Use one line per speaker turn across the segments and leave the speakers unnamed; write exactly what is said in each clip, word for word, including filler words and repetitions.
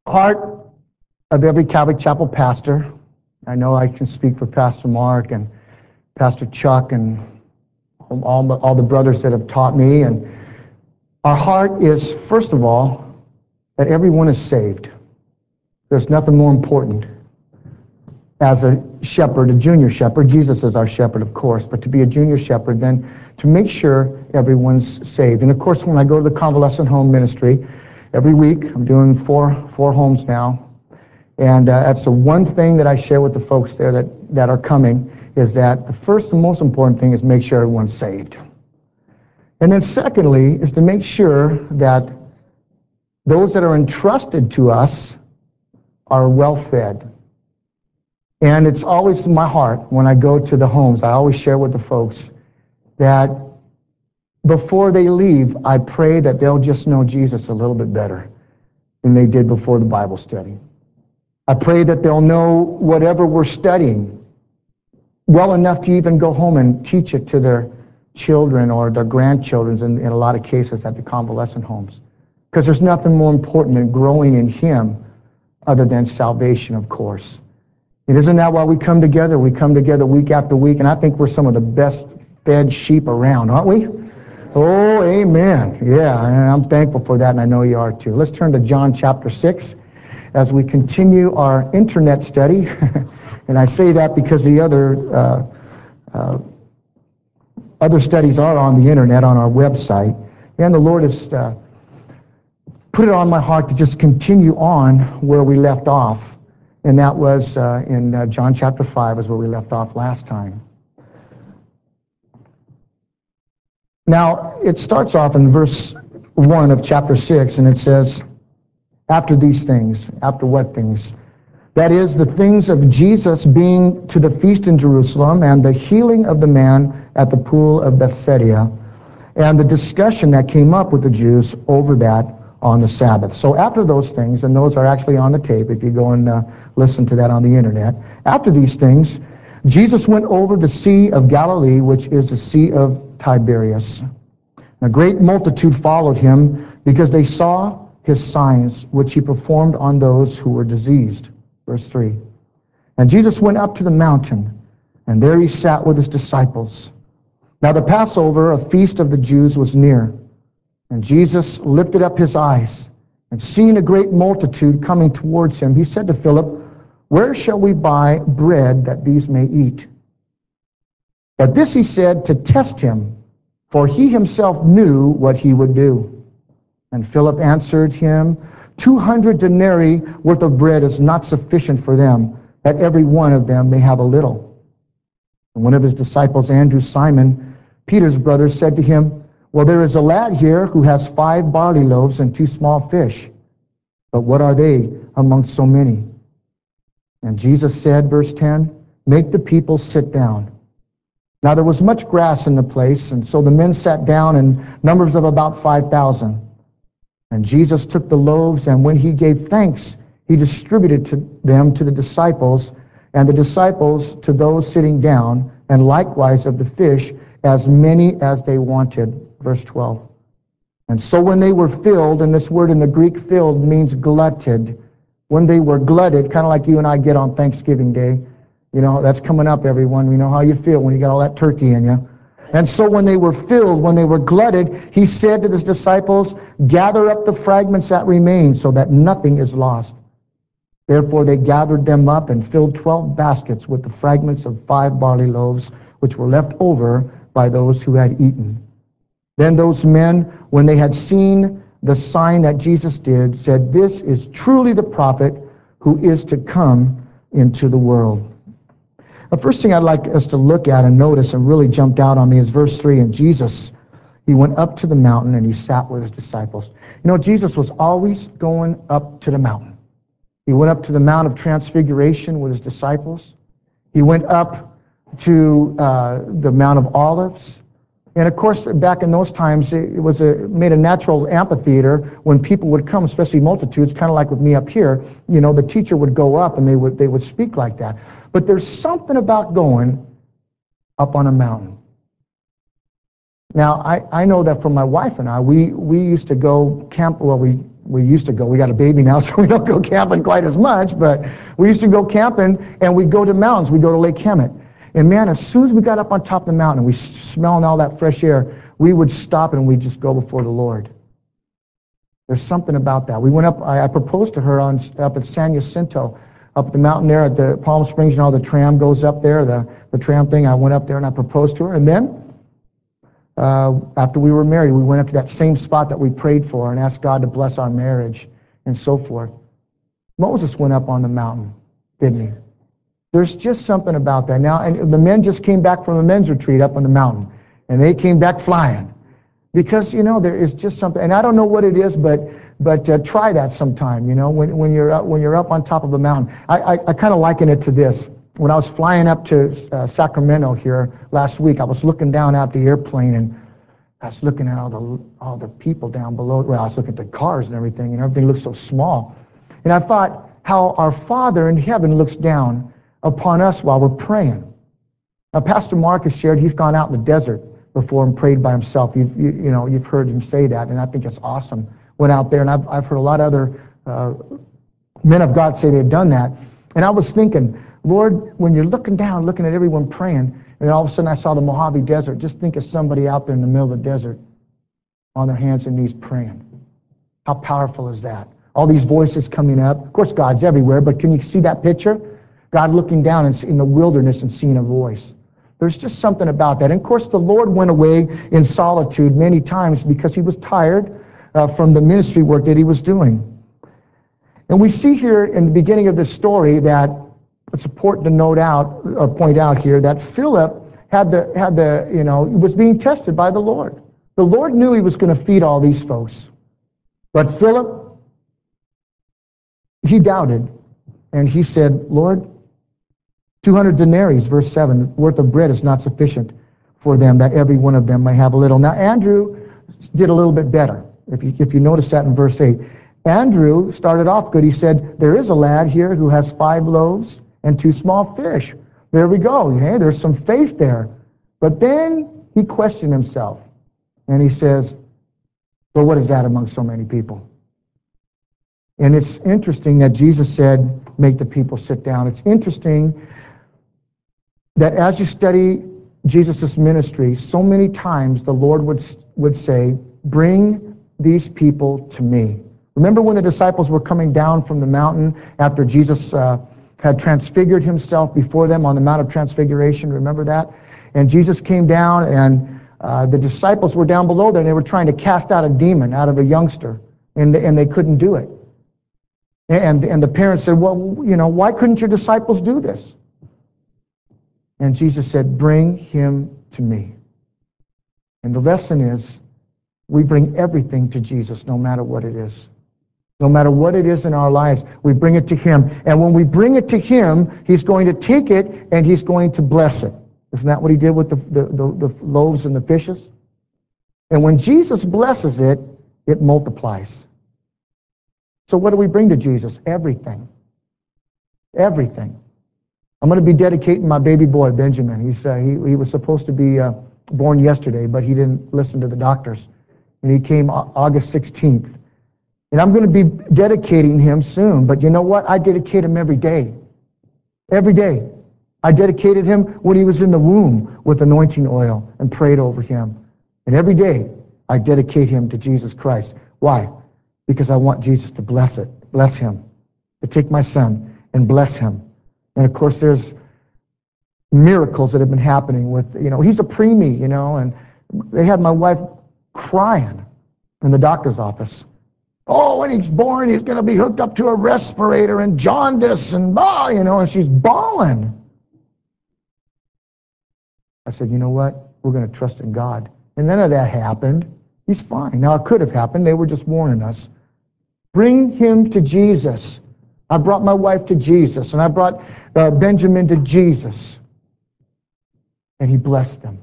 Heart of every Calvary Chapel pastor. I know I can speak for Pastor Mark and Pastor Chuck and all the, all the brothers that have taught me. And our heart is, first of all, that everyone is saved. There's nothing more important as a shepherd, a junior shepherd. Jesus is our shepherd, of course, but to be a junior shepherd, then to make sure everyone's saved. And of course, when I go to the convalescent home ministry, every week, I'm doing four four homes now, and uh, that's the one thing that I share with the folks there that, that are coming, is that the first and most important thing is make sure everyone's saved. And then secondly is to make sure that those that are entrusted to us are well fed. And it's always in my heart when I go to the homes, I always share with the folks that before they leave, I pray that they'll just know Jesus a little bit better than they did before the Bible study. I pray that they'll know whatever we're studying well enough to even go home and teach it to their children or their grandchildren in, in a lot of cases at the convalescent homes. Because there's nothing more important than growing in Him other than salvation, of course. And isn't that why we come together? We come together week after week, and I think we're some of the best fed sheep around, aren't we? Oh, amen. Yeah, and I'm thankful for that, and I know you are too. Let's turn to John chapter six as we continue our internet study. And I say that because the other uh, uh, other studies are on the internet, on our website. And the Lord has uh, put it on my heart to just continue on where we left off. And that was uh, in uh, John chapter five is where we left off last time. Now, it starts off in verse one of chapter six, and it says, after these things, after what things? That is, the things of Jesus being to the feast in Jerusalem, and the healing of the man at the pool of Bethsaida, and the discussion that came up with the Jews over that on the Sabbath. So after those things, and those are actually on the tape if you go and uh, listen to that on the internet, after these things, Jesus went over the Sea of Galilee, which is the Sea of Tiberias. A great multitude followed him because they saw his signs, which he performed on those who were diseased. Verse three. And Jesus went up to the mountain, and there he sat with his disciples. Now the Passover, a feast of the Jews, was near. And Jesus lifted up his eyes, and seeing a great multitude coming towards him, he said to Philip, where shall we buy bread that these may eat? But this he said to test him, for he himself knew what he would do. And Philip answered him, Two hundred denarii worth of bread is not sufficient for them, that every one of them may have a little. And one of his disciples, Andrew, Simon, Peter's brother, said to him, well, there is a lad here who has five barley loaves and two small fish. But what are they amongst so many? And Jesus said, verse ten, make the people sit down. Now there was much grass in the place, and so the men sat down in numbers of about five thousand. And Jesus took the loaves, and when he gave thanks, he distributed to them to the disciples, and the disciples to those sitting down, and likewise of the fish, as many as they wanted. Verse twelve. And so when they were filled, and this word in the Greek filled means glutted. When they were glutted, kind of like you and I get on Thanksgiving Day. You know, that's coming up, everyone. We know how you feel when you got all that turkey in you. And so when they were filled, when they were glutted, he said to his disciples, gather up the fragments that remain so that nothing is lost. Therefore they gathered them up and filled twelve baskets with the fragments of five barley loaves, which were left over by those who had eaten. Then those men, when they had seen the sign that Jesus did, said, this is truly the prophet who is to come into the world. The first thing I'd like us to look at and notice and really jumped out on me is verse three. And Jesus, he went up to the mountain and he sat with his disciples. You know, Jesus was always going up to the mountain. He went up to the Mount of Transfiguration with his disciples. He went up to uh, the Mount of Olives. And of course, back in those times, it was a, made a natural amphitheater when people would come, especially multitudes, kind of like with me up here. You know, the teacher would go up and they would they would speak like that. But there's something about going up on a mountain. Now, I, I know that for my wife and I, we, we used to go camp, well, we we used to go. We got a baby now, so we don't go camping quite as much, but we used to go camping, and we'd go to mountains. We'd go to Lake Hemet. And man, as soon as we got up on top of the mountain and we smelling all that fresh air, we would stop and we'd just go before the Lord. There's something about that. We went up, I, I proposed to her on up at San Jacinto, up the mountain there at the Palm Springs, and all the tram goes up there, the, the tram thing. I went up there and I proposed to her. And then, uh, after we were married, we went up to that same spot that we prayed for and asked God to bless our marriage and so forth. Moses went up on the mountain, didn't he? There's just something about that. Now, and the men just came back from a men's retreat up on the mountain, and they came back flying. Because, you know, there is just something, and I don't know what it is, but but uh, try that sometime, you know, when, when, you're up, when you're up on top of a mountain. I, I, I kind of liken it to this. When I was flying up to uh, Sacramento here last week, I was looking down out the airplane, and I was looking at all the all the people down below. Well, I was looking at the cars and everything, and everything looked so small. And I thought how our Father in heaven looks down upon us while we're praying. Now, Pastor Mark has shared he's gone out in the desert before and prayed by himself. You've, you, you know, you've heard him say that, and I think it's awesome. Went out there, and I've, I've heard a lot of other uh, men of God say they've done that. And I was thinking, Lord, when you're looking down, looking at everyone praying, and then all of a sudden I saw the Mojave Desert, just think of somebody out there in the middle of the desert on their hands and knees praying. How powerful is that? All these voices coming up. Of course, God's everywhere, but can you see that picture? God looking down in the wilderness and seeing a voice. There's just something about that. And of course, the Lord went away in solitude many times because he was tired uh, from the ministry work that he was doing. And we see here in the beginning of this story that it's important to note out, or point out here, that Philip had the, had the, you know, was being tested by the Lord. The Lord knew he was going to feed all these folks. But Philip, he doubted. And he said, Lord, two hundred denarii, verse seven, worth of bread is not sufficient for them, that every one of them may have a little. Now, Andrew did a little bit better. If you, if you notice that in verse eight. Andrew started off good. He said, there is a lad here who has five loaves and two small fish. There we go. Hey, there's some faith there. But then he questioned himself. And he says, well, what is that among so many people? And it's interesting that Jesus said, make the people sit down. It's interesting that as you study Jesus' ministry, so many times the Lord would, would say, bring these people to me. Remember when the disciples were coming down from the mountain after Jesus uh, had transfigured himself before them on the Mount of Transfiguration? Remember that? And Jesus came down, and uh, the disciples were down below there, and they were trying to cast out a demon out of a youngster, and, and they couldn't do it. And, and the parents said, well, you know, why couldn't your disciples do this? And Jesus said, bring him to me. And the lesson is, we bring everything to Jesus, no matter what it is. No matter what it is in our lives, we bring it to him. And when we bring it to him, he's going to take it and he's going to bless it. Isn't that what he did with the, the, the, the loaves and the fishes? And when Jesus blesses it, it multiplies. So what do we bring to Jesus? Everything. Everything. I'm going to be dedicating my baby boy, Benjamin. He's, uh, he, he was supposed to be uh, born yesterday, but he didn't listen to the doctors. And he came August sixteenth. And I'm going to be dedicating him soon. But you know what? I dedicate him every day. Every day. I dedicated him when he was in the womb with anointing oil and prayed over him. And every day, I dedicate him to Jesus Christ. Why? Because I want Jesus to bless it, bless him, to take my son and bless him. And of course, there's miracles that have been happening with, you know, he's a preemie, you know, and they had my wife crying in the doctor's office. Oh, when he's born, he's going to be hooked up to a respirator and jaundice and, oh, you know, and she's bawling. I said, you know what? We're going to trust in God. And none of that happened. He's fine. Now, it could have happened. They were just warning us. Bring him to Jesus. I brought my wife to Jesus, and I brought uh, Benjamin to Jesus. And he blessed them.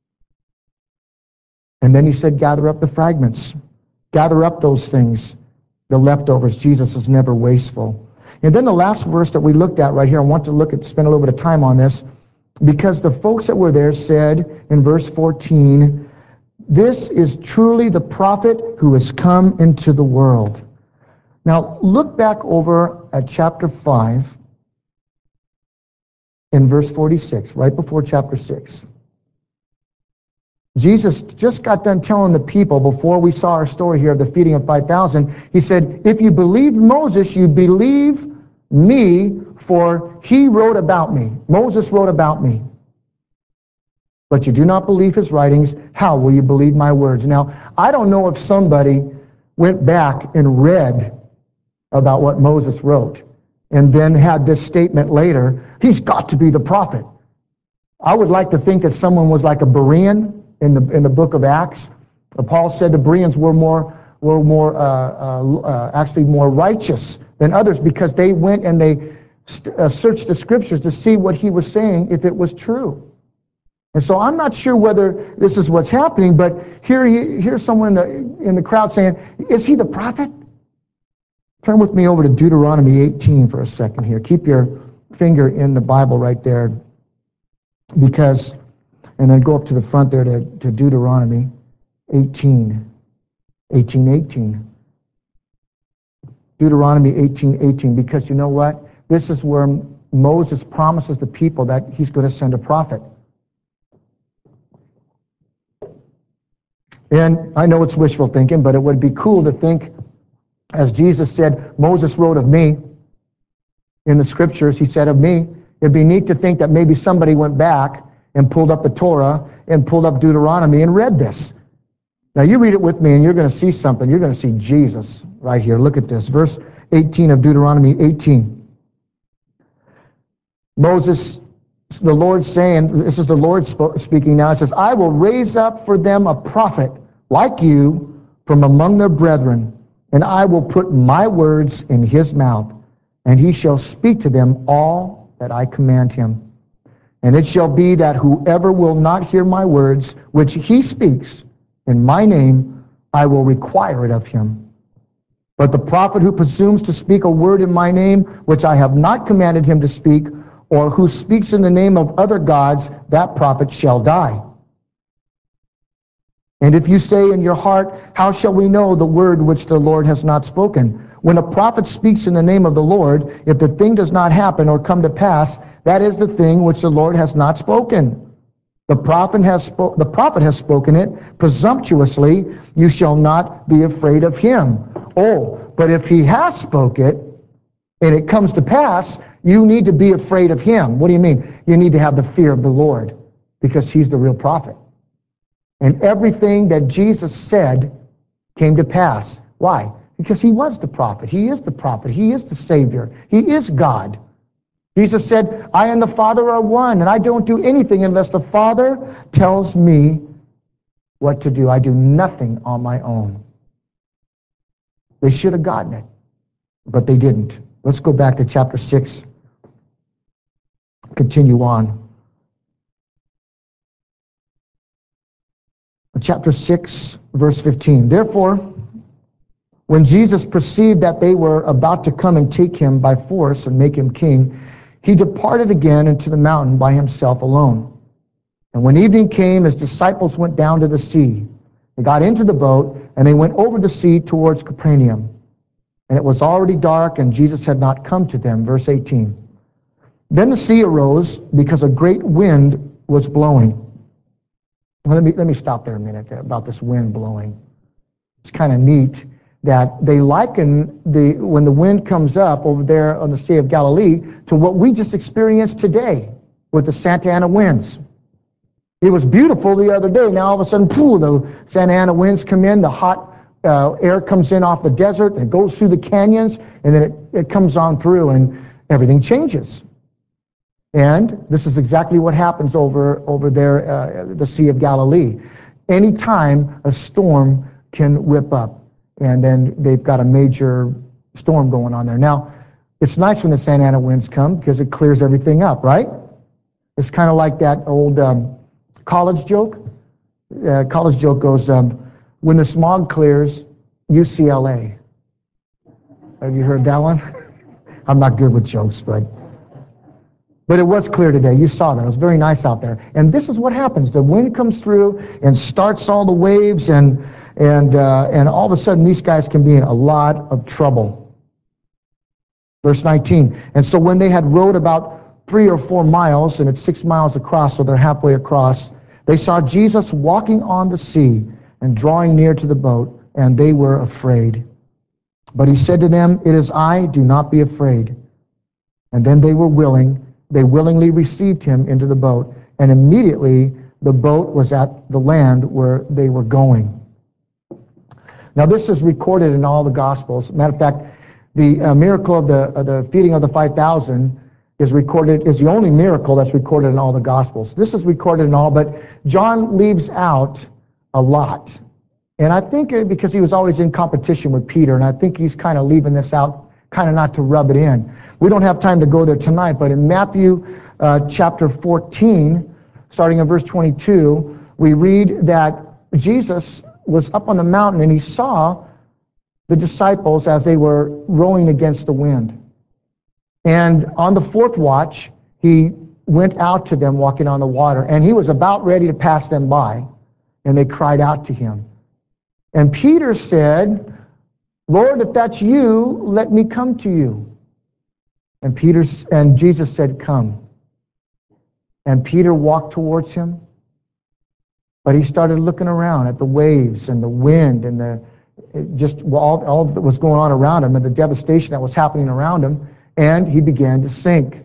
And then he said, gather up the fragments. Gather up those things, the leftovers. Jesus is never wasteful. And then the last verse that we looked at right here, I want to look at, spend a little bit of time on this, because the folks that were there said in verse fourteen, this is truly the prophet who has come into the world. Now, look back over at chapter five in verse forty-six, right before chapter six. Jesus just got done telling the people before we saw our story here of the feeding of five thousand. He said, if you believe Moses, you believe me, for he wrote about me. Moses wrote about me. But you do not believe his writings. How will you believe my words? Now, I don't know if somebody went back and read about what Moses wrote and then had this statement later, he's got to be the prophet. I would like to think that someone was like a Berean in the in the book of Acts. Paul said the Bereans were more were more uh, uh, uh, actually more righteous than others because they went and they st- uh, searched the scriptures to see what he was saying, if it was true. And so I'm not sure whether this is what's happening, but here he, here's someone in the in the crowd saying, "Is he the prophet?" Turn with me over to Deuteronomy eighteen for a second here. Keep your finger in the Bible right there, because. And then go up to the front there to, to Deuteronomy eighteen, eighteen, eighteen. Deuteronomy eighteen, eighteen, because you know what? This is where Moses promises the people that he's going to send a prophet. And I know it's wishful thinking, but it would be cool to think, as Jesus said, Moses wrote of me in the scriptures, he said of me. It'd be neat to think that maybe somebody went back and pulled up the Torah and pulled up Deuteronomy and read this. Now you read it with me and you're going to see something. You're going to see Jesus right here. Look at this. Verse eighteen of Deuteronomy eighteen. Moses, the Lord saying, this is the Lord speaking now. It says, I will raise up for them a prophet like you from among their brethren, and I will put my words in his mouth, and he shall speak to them all that I command him. And it shall be that whoever will not hear my words, which he speaks in my name, I will require it of him. But the prophet who presumes to speak a word in my name, which I have not commanded him to speak, or who speaks in the name of other gods, that prophet shall die. And if you say in your heart, how shall we know the word which the Lord has not spoken? When a prophet speaks in the name of the Lord, if the thing does not happen or come to pass, that is the thing which the Lord has not spoken. The prophet has, spo- the prophet has spoken it presumptuously. You shall not be afraid of him. Oh, but if he has spoke it, and it comes to pass, you need to be afraid of him. What do you mean? You need to have the fear of the Lord, because he's the real prophet. And everything that Jesus said came to pass. Why? Because he was the prophet. He is the prophet. He is the Savior. He is God. Jesus said, I and the Father are one, and I don't do anything unless the Father tells me what to do. I do nothing on my own. They should have gotten it, but they didn't. Let's go back to chapter six. Continue on. Chapter six, verse fifteen. Therefore, when Jesus perceived that they were about to come and take him by force and make him king, he departed again into the mountain by himself alone. And when evening came, his disciples went down to the sea. They got into the boat, and they went over the sea towards Capernaum. And it was already dark, and Jesus had not come to them. Verse eighteen. Then the sea arose because a great wind was blowing. Let me, let me stop there a minute about this wind blowing. It's kind of neat that they liken the when the wind comes up over there on the Sea of Galilee to what we just experienced today with the Santa Ana winds. It was beautiful the other day. Now all of a sudden, pooh, the Santa Ana winds come in, the hot uh, air comes in off the desert, and it goes through the canyons, and then it, it comes on through, and everything changes. And this is exactly what happens over, over there, uh, the Sea of Galilee. Anytime a storm can whip up, and then they've got a major storm going on there. Now, it's nice when the Santa Ana winds come because it clears everything up, right? It's kind of like that old um, college joke. Uh, college joke goes, um, when the smog clears, U C L A. Have you heard that one? I'm not good with jokes, but... But it was clear today. You saw that. It was very nice out there. And this is what happens. The wind comes through and starts all the waves, and and uh, and all of a sudden these guys can be in a lot of trouble. Verse nineteen, and so when they had rowed about three or four miles, and it's six miles across, so they're halfway across, they saw Jesus walking on the sea and drawing near to the boat, and they were afraid. But he said to them, "It is I, do not be afraid." And then they were willing, they willingly received him into the boat, and immediately the boat was at the land where they were going. Now this is recorded in all the Gospels. Matter of fact, the uh, miracle of the, of the feeding of the five thousand is recorded, is the only miracle that's recorded in all the Gospels. This is recorded in all, but John leaves out a lot. And I think because he was always in competition with Peter, and I think he's kind of leaving this out, kind of not to rub it in. We don't have time to go there tonight, but in Matthew uh, chapter fourteen, starting in verse twenty-two, we read that Jesus was up on the mountain and he saw the disciples as they were rowing against the wind. And on the fourth watch, he went out to them walking on the water, and he was about ready to pass them by, and they cried out to him. And Peter said, "Lord, if that's you, let me come to you." And Peter and Jesus said, "Come." And Peter walked towards him, but he started looking around at the waves and the wind and the just all, all that was going on around him and the devastation that was happening around him, and he began to sink.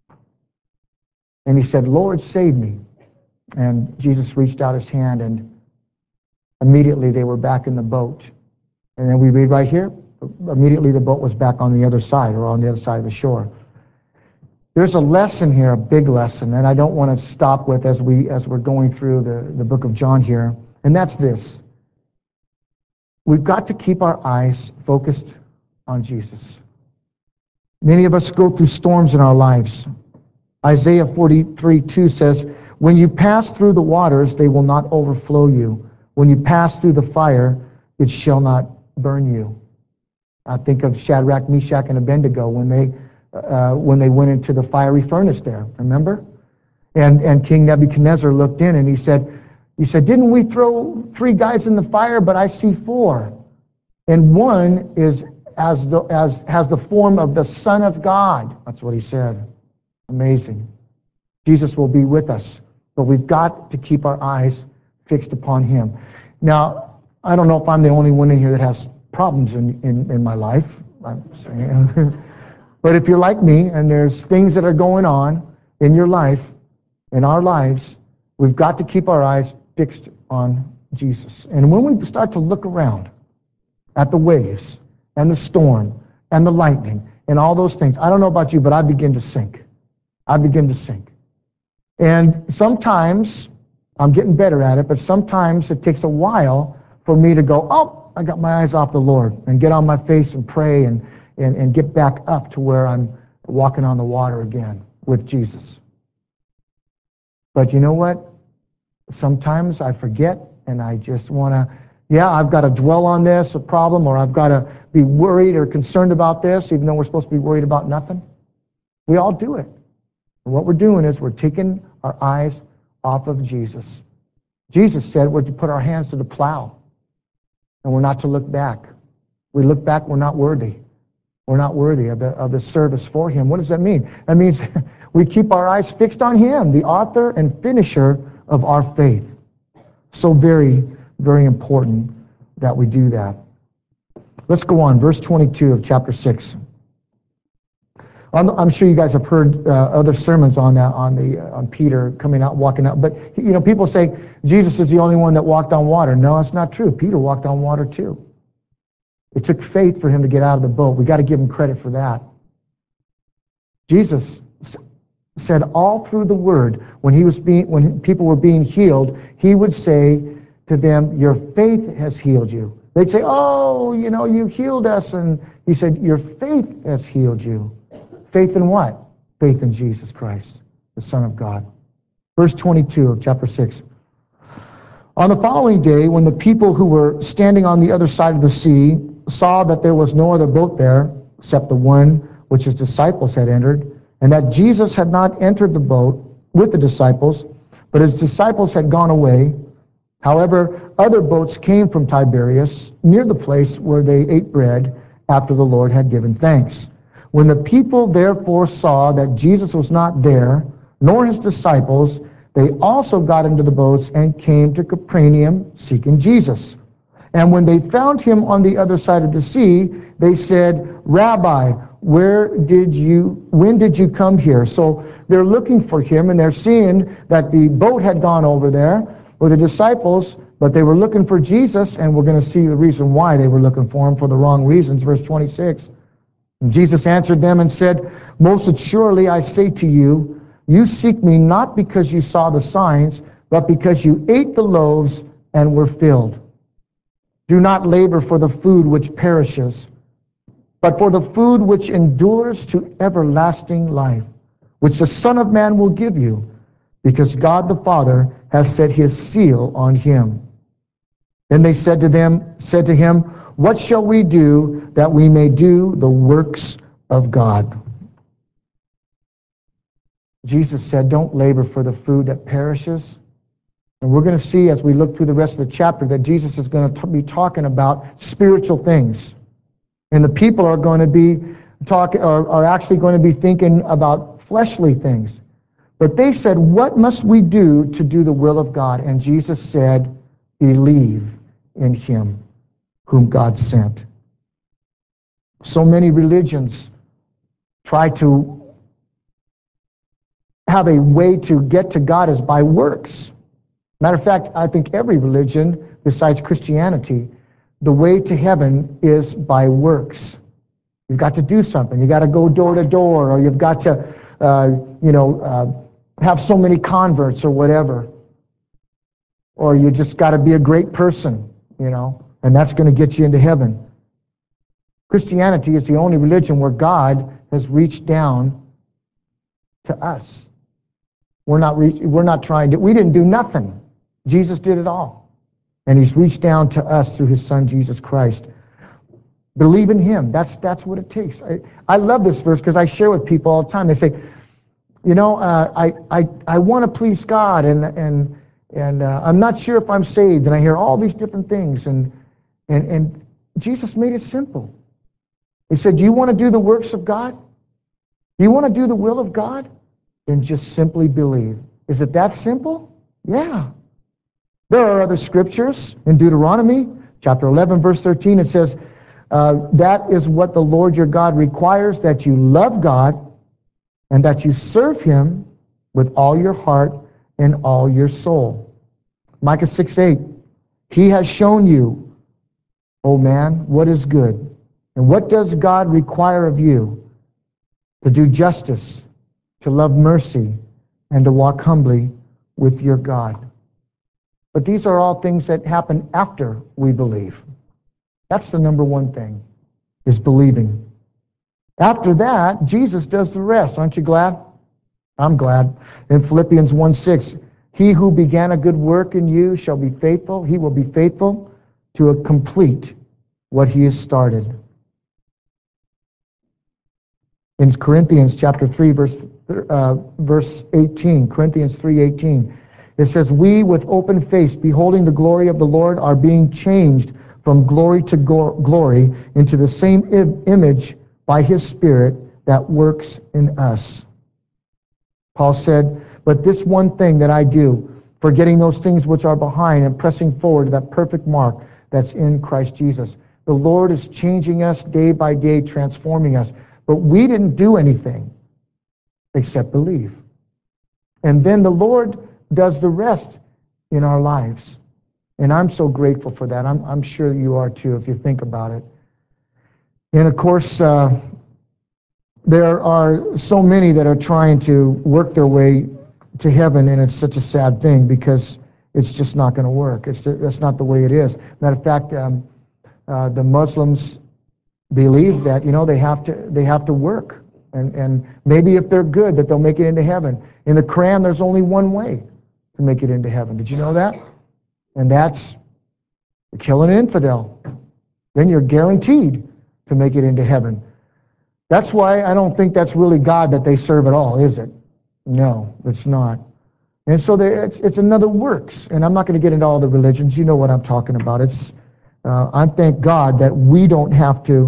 And he said, "Lord, save me." And Jesus reached out his hand, and immediately they were back in the boat. And then we read right here, immediately the boat was back on the other side, or on the other side of the shore. There's a lesson here, a big lesson, and I don't want to stop with as, we, as we're going through the, the book of John here, and that's this. We've got to keep our eyes focused on Jesus. Many of us go through storms in our lives. Isaiah forty-three two says, "When you pass through the waters, they will not overflow you. When you pass through the fire, it shall not burn you." I think of Shadrach, Meshach, and Abednego when they uh, when they went into the fiery furnace there. Remember? And and King Nebuchadnezzar looked in and he said, he said, "Didn't we throw three guys in the fire? But I see four, and one is as the, as has the form of the Son of God." That's what he said. Amazing. Jesus will be with us, but we've got to keep our eyes fixed upon him. Now, I don't know if I'm the only one in here that has problems in, in, in my life. I'm saying. But if you're like me and there's things that are going on in your life, in our lives, we've got to keep our eyes fixed on Jesus. And when we start to look around at the waves and the storm and the lightning and all those things, I don't know about you, but I begin to sink. I begin to sink. And sometimes, I'm getting better at it, but sometimes it takes a while for me to go, "Oh, I got my eyes off the Lord," and get on my face and pray and, and, and get back up to where I'm walking on the water again with Jesus. But you know what? Sometimes I forget and I just want to, yeah, I've got to dwell on this, a problem, or I've got to be worried or concerned about this, even though we're supposed to be worried about nothing. We all do it. And what we're doing is we're taking our eyes off of Jesus. Jesus said we're to put our hands to the plow, and we're not to look back. We look back, we're not worthy. We're not worthy of the, of the service for him. What does that mean? That means we keep our eyes fixed on him, the author and finisher of our faith. So very, very important that we do that. Let's go on, verse twenty-two of chapter six. I'm sure you guys have heard uh, other sermons on that, on the uh, on Peter coming out, walking out. But you know, people say Jesus is the only one that walked on water. No, that's not true. Peter walked on water too. It took faith for him to get out of the boat. We got to give him credit for that. Jesus said all through the Word, when he was being, when people were being healed, he would say to them, "Your faith has healed you." They'd say, "Oh, you know, you healed us," and he said, "Your faith has healed you." Faith in what? Faith in Jesus Christ, the Son of God. Verse twenty-two of chapter six. On the following day, when the people who were standing on the other side of the sea saw that there was no other boat there except the one which his disciples had entered, and that Jesus had not entered the boat with the disciples, but his disciples had gone away. However, other boats came from Tiberias near the place where they ate bread after the Lord had given thanks. When the people therefore saw that Jesus was not there, nor his disciples, they also got into the boats and came to Capernaum seeking Jesus. And when they found him on the other side of the sea, they said, Rabbi, where did you, when did you come here? So they're looking for him, and they're seeing that the boat had gone over there with the disciples, but they were looking for Jesus, and we're going to see the reason why they were looking for him, for the wrong reasons. Verse twenty-six. And Jesus answered them and said, Most assuredly I say to you, you seek me not because you saw the signs, but because you ate the loaves and were filled. Do not labor for the food which perishes, but for the food which endures to everlasting life, which the Son of Man will give you, because God the Father has set his seal on him. Then they said to them, said to him, What shall we do that we may do the works of God? Jesus said, don't labor for the food that perishes. And we're going to see as we look through the rest of the chapter that Jesus is going to be talking about spiritual things. And the people are going to be talking, are, are actually going to be thinking about fleshly things. But they said, what must we do to do the will of God? And Jesus said, believe in him whom God sent. So many religions try to have a way to get to God is by works. Matter of fact, I think every religion besides Christianity, the way to heaven is by works. You've got to do something. You've got to go door to door, or you've got to, uh, you know, uh, have so many converts or whatever. Or you just got to be a great person, you know, and that's going to get you into heaven. Christianity is the only religion where God has reached down to us. We're not, re- we're not trying to, we didn't do nothing. Jesus did it all. And he's reached down to us through his son, Jesus Christ. Believe in him. That's, that's what it takes. I, I love this verse because I share with people all the time. They say, you know, uh, I, I, I want to please God, and, and, and uh, I'm not sure if I'm saved. And I hear all these different things. And, and, and Jesus made it simple. He said, do you want to do the works of God? Do you want to do the will of God? Then just simply believe. Is it that simple? Yeah. There are other scriptures in Deuteronomy chapter eleven, verse thirteen. It says, uh, that is what the Lord your God requires, that you love God and that you serve him with all your heart and all your soul. Micah six eight. He has shown you, O man, what is good. And what does God require of you? To do justice, to love mercy, and to walk humbly with your God. But these are all things that happen after we believe. That's the number one thing, is believing. After that, Jesus does the rest. Aren't you glad? I'm glad. In Philippians one six, he who began a good work in you shall be faithful. He will be faithful to complete what he has started. In Corinthians chapter three, verse, uh, verse eighteen, Corinthians three eighteen, it says, we with open face, beholding the glory of the Lord, are being changed from glory to go- glory into the same I- image by his Spirit that works in us. Paul said, but this one thing that I do, forgetting those things which are behind and pressing forward to that perfect mark that's in Christ Jesus. The Lord is changing us day by day, transforming us. But we didn't do anything except believe. And then the Lord does the rest in our lives. And I'm so grateful for that. I'm, I'm sure you are too, if you think about it. And of course, uh, there are so many that are trying to work their way to heaven, and it's such a sad thing because it's just not going to work. It's, that's not the way it is. Matter of fact, um, uh, the Muslims believe that, you know, they have to they have to work, and and maybe if they're good, that they'll make it into heaven. In the Quran, there's only one way to make it into heaven. Did you know that? And that's kill an infidel. Then you're guaranteed to make it into heaven. That's why I don't think that's really God that they serve at all, is it? No, it's not. And so there, it's, it's another works. And I'm not going to get into all the religions. You know what I'm talking about. It's uh, I thank God that we don't have to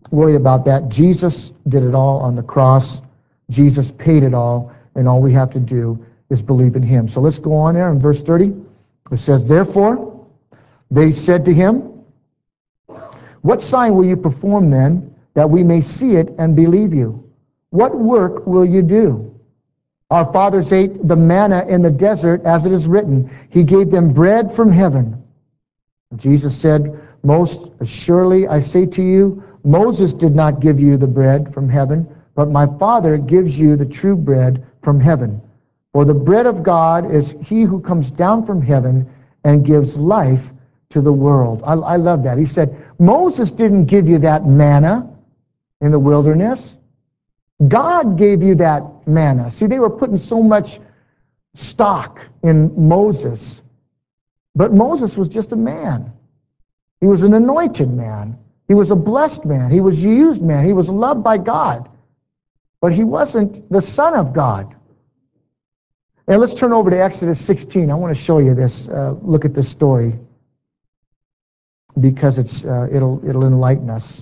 worry about that. Jesus did it all on the cross. Jesus paid it all, and all we have to do is believe in him. So let's go on there in verse thirty. It says, therefore, they said to him, what sign will you perform then, that we may see it and believe you? What work will you do? Our fathers ate the manna in the desert, as it is written, he gave them bread from heaven. Jesus said, most assuredly I say to you, Moses did not give you the bread from heaven, but my Father gives you the true bread from heaven. For the bread of God is he who comes down from heaven and gives life to the world. I, I love that. He said, Moses didn't give you that manna in the wilderness. God gave you that manna. See, they were putting so much stock in Moses. But Moses was just a man. He was an anointed man. He was a blessed man. He was a used man. He was loved by God. But he wasn't the Son of God. And let's turn over to Exodus sixteen. I want to show you this. Uh, look at this story, because it's uh, it'll it'll enlighten us.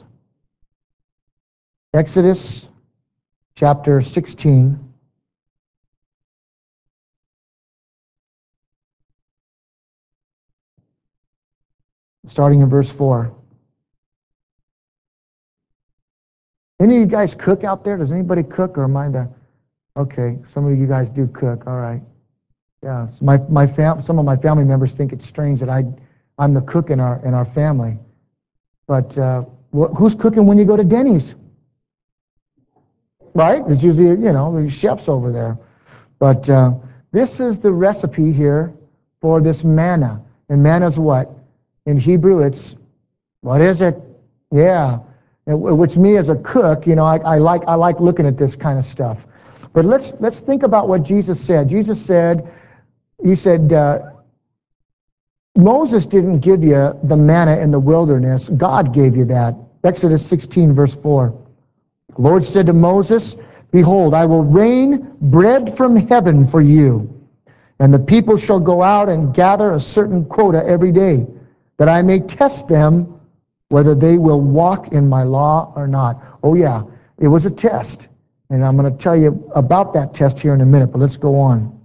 Exodus chapter sixteen. Starting in verse four. Any of you guys cook out there? Does anybody cook, or am I the... Okay, some of you guys do cook. All right. Yeah, so my my fam. Some of my family members think it's strange that I I'm the cook in our in our family. But uh, wh- who's cooking when you go to Denny's? Right? It's usually, you know, the chefs over there. But uh, this is the recipe here for this manna. And manna's what? In Hebrew, it's, what is it? Yeah. Which me as a cook, you know, I, I like I like looking at this kind of stuff. But let's let's think about what Jesus said. Jesus said, he said, uh, Moses didn't give you the manna in the wilderness. God gave you that. Exodus sixteen, verse four. The Lord said to Moses, behold, I will rain bread from heaven for you, and the people shall go out and gather a certain quota every day, that I may test them whether they will walk in my law or not. Oh yeah, it was a test. And I'm going to tell you about that test here in a minute, but let's go on.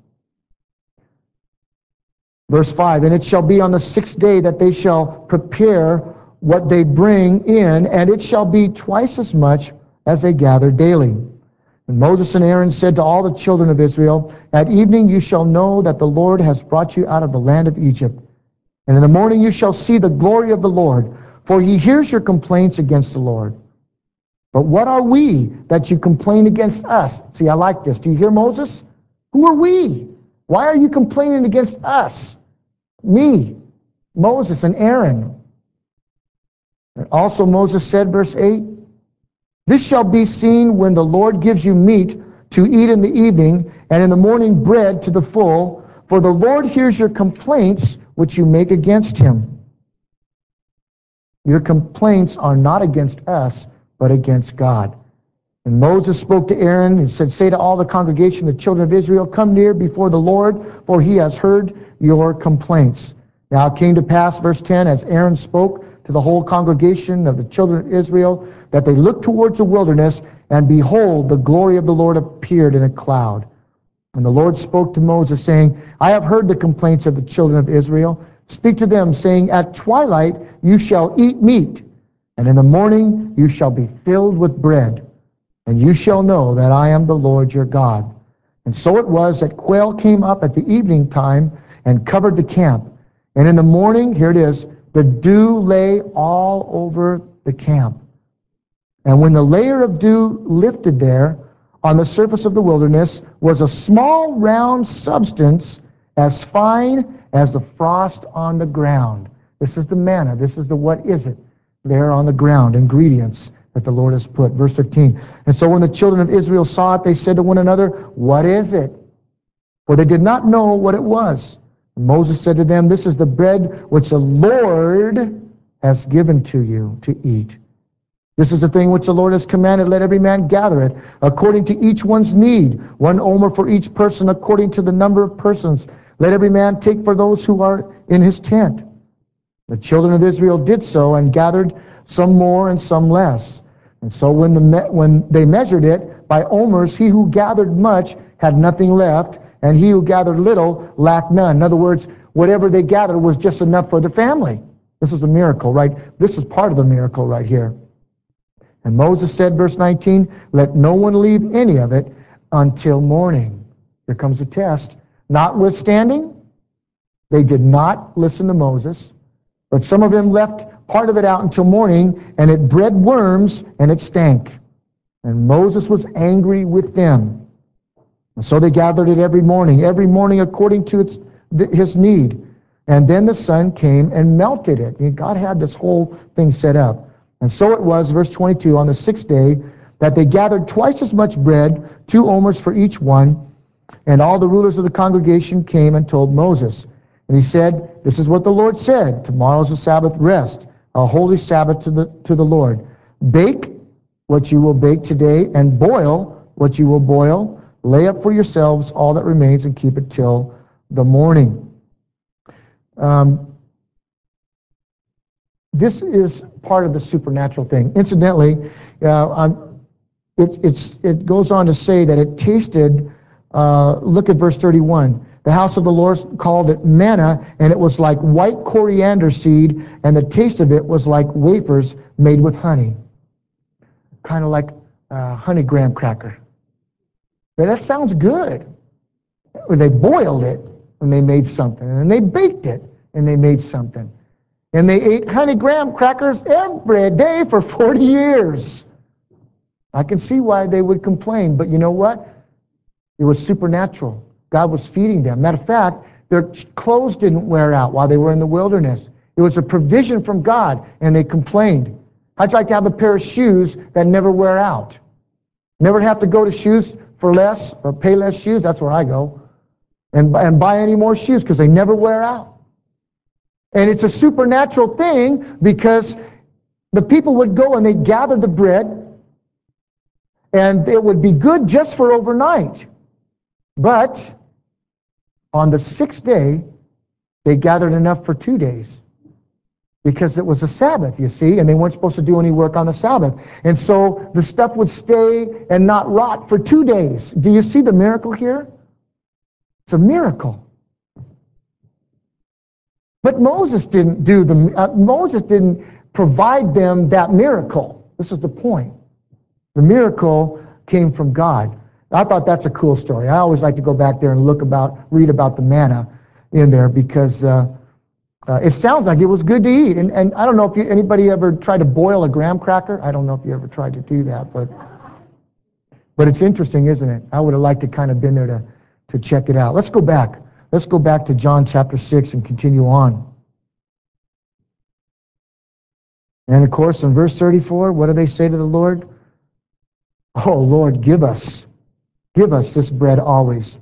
Verse five, and it shall be on the sixth day that they shall prepare what they bring in, and it shall be twice as much as they gather daily. And Moses and Aaron said to all the children of Israel, at evening you shall know that the Lord has brought you out of the land of Egypt. And in the morning you shall see the glory of the Lord, for he hears your complaints against the Lord. But what are we that you complain against us? See, I like this. Do you hear Moses? Who are we? Why are you complaining against us? Me, Moses and Aaron. And also Moses said, verse eight, this shall be seen when the Lord gives you meat to eat in the evening, and in the morning bread to the full, for the Lord hears your complaints which you make against him. Your complaints are not against us, but against God. And Moses spoke to Aaron and said, say to all the congregation, the children of Israel, come near before the Lord, for he has heard your complaints. Now it came to pass, verse ten, as Aaron spoke to the whole congregation of the children of Israel, that they looked towards the wilderness, and behold, the glory of the Lord appeared in a cloud. And the Lord spoke to Moses, saying, I have heard the complaints of the children of Israel. Speak to them, saying, at twilight you shall eat meat, and in the morning you shall be filled with bread. And you shall know that I am the Lord your God. And so it was that quail came up at the evening time and covered the camp. And in the morning, here it is, the dew lay all over the camp. And when the layer of dew lifted there on the surface of the wilderness was a small round substance as fine as the frost on the ground. This is the manna. This is the what is it there on the ground, ingredients that the Lord has put. Verse fifteen, and so when the children of Israel saw it, they said to one another, what is it? For they did not know what it was. And Moses said to them, this is the bread which the Lord has given to you to eat. This is the thing which the Lord has commanded. Let every man gather it according to each one's need, one omer for each person according to the number of persons. Let every man take for those who are in his tent. The children of Israel did so and gathered some more and some less. And so when, the me- when they measured it by omers, he who gathered much had nothing left, and he who gathered little lacked none. In other words, whatever they gathered was just enough for the family. This is a miracle, right? This is part of the miracle right here. And Moses said, verse nineteen, let no one leave any of it until morning. Here comes a test. Notwithstanding, they did not listen to Moses, but some of them left part of it out until morning, and it bred worms, and it stank. And Moses was angry with them. And so they gathered it every morning, every morning according to its, his need. And then the sun came and melted it. And God had this whole thing set up. And so it was, verse twenty-two, on the sixth day, that they gathered twice as much bread, two omers for each one. And all the rulers of the congregation came and told Moses. And he said, this is what the Lord said, tomorrow is a Sabbath rest, a holy Sabbath to the, to the Lord. Bake what you will bake today, and boil what you will boil. Lay up for yourselves all that remains, and keep it till the morning. Um, this is part of the supernatural thing. Incidentally, uh, I'm, it, it's, it goes on to say that it tasted, uh, look at verse thirty-one. The house of the Lord called it manna, and it was like white coriander seed, and the taste of it was like wafers made with honey. Kind of like a honey graham cracker. But that sounds good. They boiled it, and they made something. And they baked it, and they made something. And they ate honey graham crackers every day for forty years. I can see why they would complain, but you know what? It was supernatural. God was feeding them. Matter of fact, their clothes didn't wear out while they were in the wilderness. It was a provision from God, and they complained. I'd like to have a pair of shoes that never wear out. Never have to go to shoes for less or pay less shoes. That's where I go. And, and buy any more shoes because they never wear out. And it's a supernatural thing because the people would go and they'd gather the bread, and it would be good just for overnight. But on the sixth day, they gathered enough for two days because it was a Sabbath, you see, and they weren't supposed to do any work on the Sabbath. And so the stuff would stay and not rot for two days. Do you see the miracle here? It's a miracle. But Moses didn't do the, uh, Moses didn't provide them that miracle. This is the point. The miracle came from God. I thought that's a cool story. I always like to go back there and look about, read about the manna in there because uh, uh, it sounds like it was good to eat. And, and I don't know if you, anybody ever tried to boil a graham cracker. I don't know if you ever tried to do that, but but it's interesting, isn't it? I would have liked to kind of been there to, to check it out. Let's go back. Let's go back to John chapter six and continue on. And of course, in verse thirty-four, what do they say to the Lord? Oh, Lord, give us. Give us this bread always.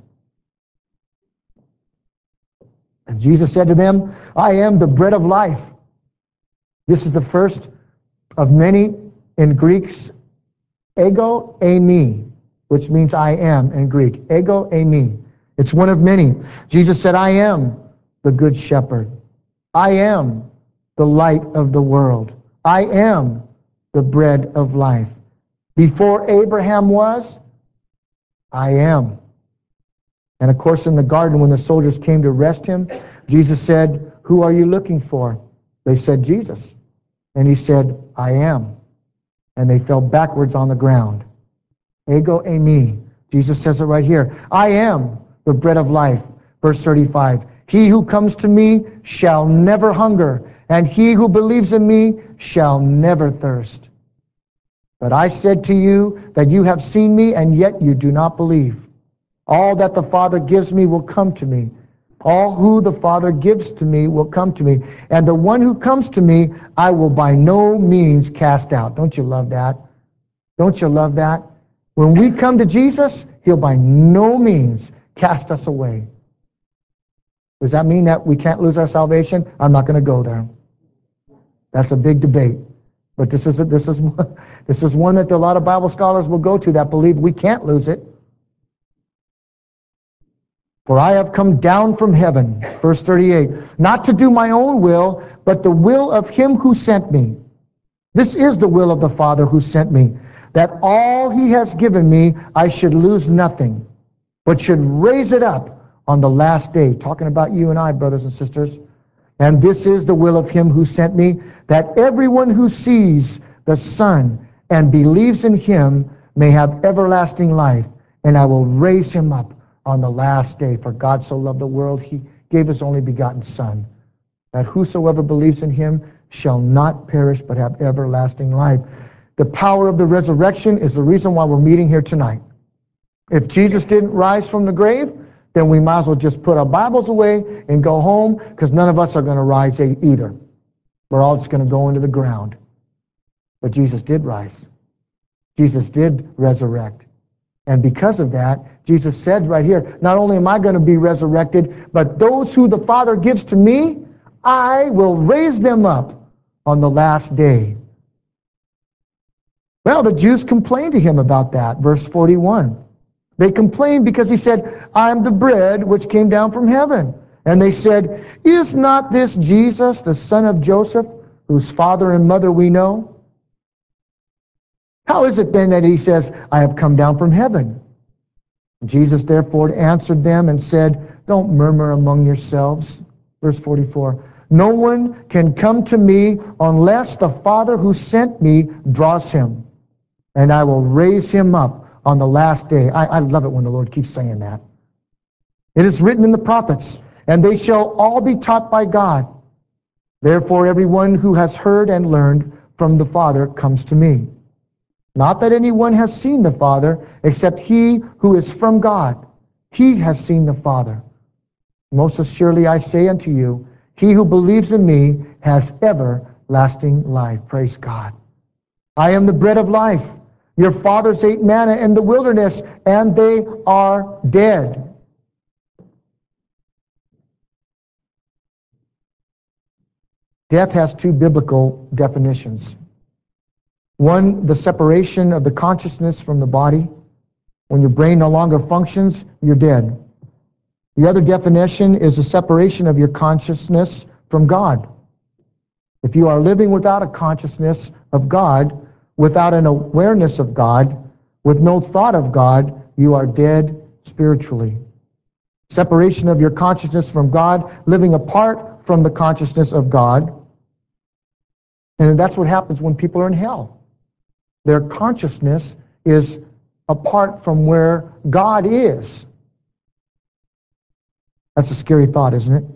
And Jesus said to them, I am the bread of life. This is the first of many in Greek's ego eimi, which means I am in Greek. Ego eimi. It's one of many. Jesus said, I am the good shepherd. I am the light of the world. I am the bread of life. Before Abraham was, I am. And of course, in the garden, when the soldiers came to arrest him, Jesus said, who are you looking for? They said, Jesus. And he said, I am. And they fell backwards on the ground. Ego eimi. Jesus says it right here. I am the bread of life. Verse thirty-five. He who comes to me shall never hunger, and he who believes in me shall never thirst. But I said to you that you have seen me, and yet you do not believe. All that the Father gives me will come to me. All who the Father gives to me will come to me. And the one who comes to me, I will by no means cast out. Don't you love that? Don't you love that? When we come to Jesus, he'll by no means cast us away. Does that mean that we can't lose our salvation? I'm not going to go there. That's a big debate. But this is, a, this, is, this is one that a lot of Bible scholars will go to that believe we can't lose it. For I have come down from heaven, verse thirty-eight, not to do my own will, but the will of him who sent me. This is the will of the Father who sent me, that all he has given me I should lose nothing, but should raise it up on the last day. Talking about you and I, brothers and sisters. And this is the will of him who sent me, that everyone who sees the Son and believes in him may have everlasting life, and I will raise him up on the last day. For God so loved the world, he gave his only begotten Son, that whosoever believes in him shall not perish but have everlasting life. The power of the resurrection is the reason why we're meeting here tonight. If Jesus didn't rise from the grave, then we might as well just put our Bibles away and go home, because none of us are going to rise either. We're all just going to go into the ground. But Jesus did rise. Jesus did resurrect. And because of that, Jesus said right here, not only am I going to be resurrected, but those who the Father gives to me, I will raise them up on the last day. Well, the Jews complained to him about that. Verse forty-one. They complained because he said, I am the bread which came down from heaven. And they said, is not this Jesus, the son of Joseph, whose father and mother we know? How is it then that he says, I have come down from heaven? Jesus therefore answered them and said, don't murmur among yourselves. Verse forty-four. No one can come to me unless the Father who sent me draws him, and I will raise him up on the last day. I, I love it when the Lord keeps saying that. It is written in the prophets, and they shall all be taught by God. Therefore everyone who has heard and learned from the Father comes to me. Not that anyone has seen the Father, except he who is from God. He has seen the Father. Most assuredly I say unto you, he who believes in me has everlasting life. Praise God. I am the bread of life. Your fathers ate manna in the wilderness, and they are dead. Death has two biblical definitions. One, the separation of the consciousness from the body. When your brain no longer functions, you're dead. The other definition is the separation of your consciousness from God. If you are living without a consciousness of God, without an awareness of God, with no thought of God, you are dead spiritually. Separation of your consciousness from God, living apart from the consciousness of God. And that's what happens when people are in hell. Their consciousness is apart from where God is. That's a scary thought, isn't it?